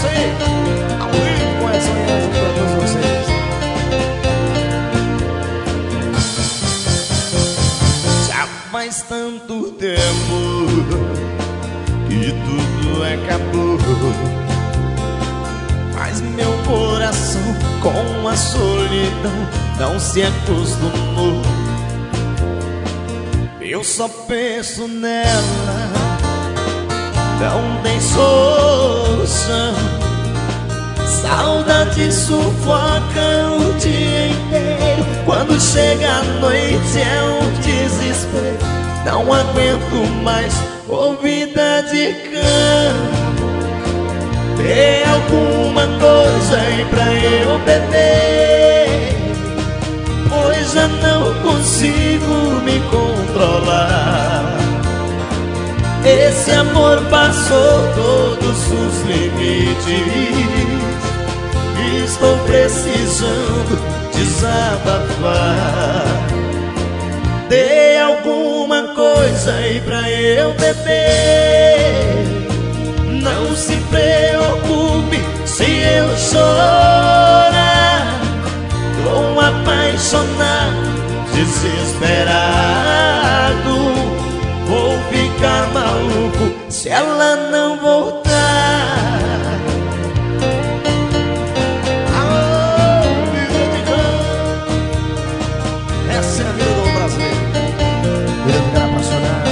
você, ao vivo com essa manhã para todos vocês. Já faz tanto tempo que tudo acabou, mas meu coração com a solidão não se acostumou. Eu só penso nela, não tem solução. Saudade sufoca o dia inteiro. Quando chega a noite é um desespero. Não aguento mais ouvida de cama. Tem alguma coisa aí pra eu beber, pois já não consigo me controlar. Esse amor passou todos os limites. Estou precisando desabafar. Dê alguma coisa aí pra eu beber. Não se preocupe se eu chorar. Tô apaixonado, desesperado. Vou ficar maluco se ela não voltar. Alô, vida de campo. Essa é a vida do brasileiro. Vida de ficar apaixonado.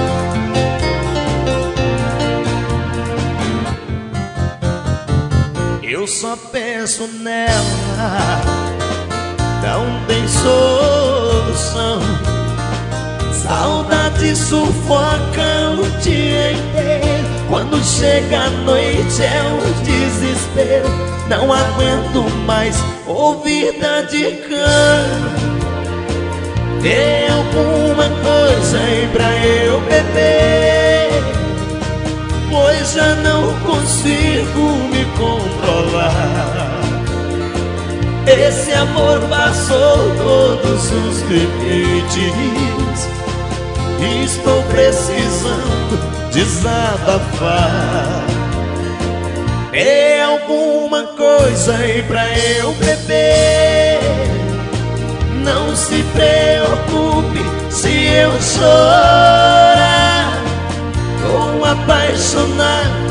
Eu só penso nela, não tem solução. Saudade sufoca o dia inteiro. Quando chega a noite é um desespero. Não aguento mais ouvida de cama. Tem alguma coisa aí pra eu beber, pois já não consigo me controlar. Esse amor passou todos os limites. Estou precisando desabafar. Tem alguma coisa aí pra eu beber. Não se preocupe se eu chorar. Tô apaixonado,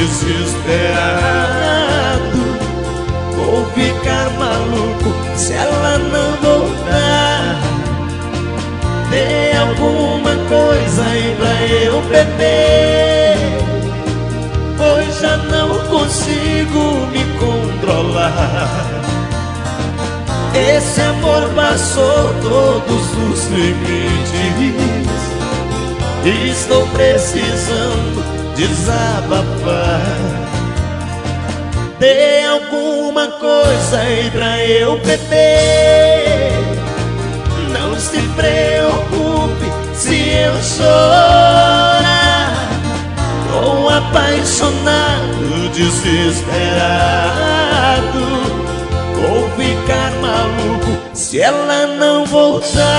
desesperado. Vou ficar maluco se ela não voltar. Tem alguma coisa aí pra eu beber, pois já não consigo me controlar. Esse amor passou todos os limites. Estou precisando desabafar. Tem alguma coisa aí pra eu beber. Não se preocupe se eu chorar. Tô apaixonado, desesperado. Vou ficar maluco se ela não voltar.